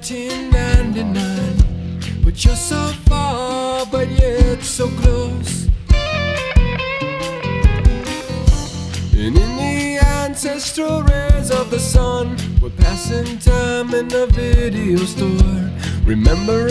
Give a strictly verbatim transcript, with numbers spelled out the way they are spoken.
nineteen ninety-nine, but you're so far, but yet so close. And in the ancestral rays of the sun, we're passing time in the video store, remembering